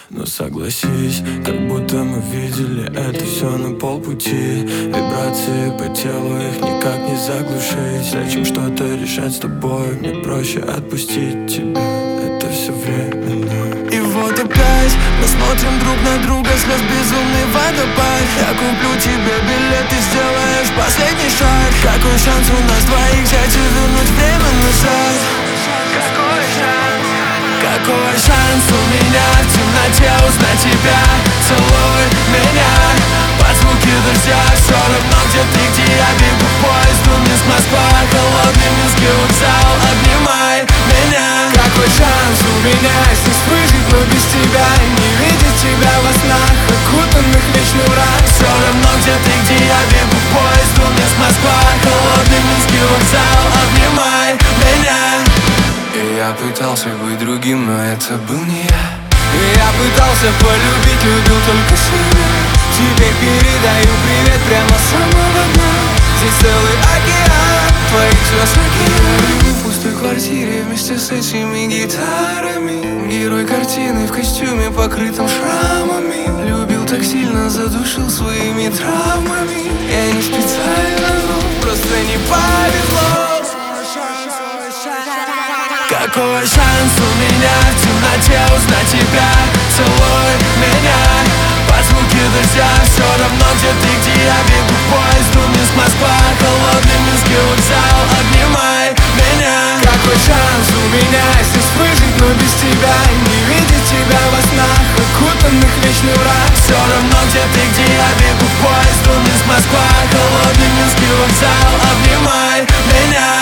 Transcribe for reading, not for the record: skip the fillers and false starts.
Но согласись, как будто мы видели это все на полпути. Вибрации по телу, их никак не заглушить. Зачем что-то решать с тобой? Мне проще отпустить тебя, это все временно. И вот опять мы смотрим друг на друга, слез безумный водопад. Я куплю тебе билет, ты сделаешь последний шаг. Какой шанс у нас двоих взять и вернуть время назад? Какой шанс? Какой шанс у меня в темноте узнать тебя? Целуй меня под звуки дождя. Все равно где ты, где я бегу в поезд. Вниз Москва, холодный Минский вокзал. Обнимай меня. Какой шанс у меня здесь выжить, но без тебя? Не видеть тебя во снах, окутанных вечным мрак. Все равно где ты, где я бегу в поезд. Вниз Москва, холодный Минский вокзал. Обнимай меня. И я пытался быть другим, но это был не я. И я пытался полюбить, любил только себя. Теперь передаю привет прямо с самого дна. Здесь целый океан твоих звезд океан. В пустой квартире вместе с этими гитарами. Герой картины в костюме, покрытым шрамами. Любил так сильно, задушил своими травмами. Я не специально, но просто не повезло. Какой шанс у меня в темноте узнать тебя? Целуй меня под звуки дождя. Все равно где ты, где я бегу в поезд. Вниз Москва, холодный Минский вокзал. Обнимай меня. Какой шанс у меня здесь выжить, но без тебя? Не видеть тебя во снах, окутанных вечным мрак. Все равно где ты, где я бегу в поезд. Вниз Москва, холодный Минский вокзал. Обнимай меня.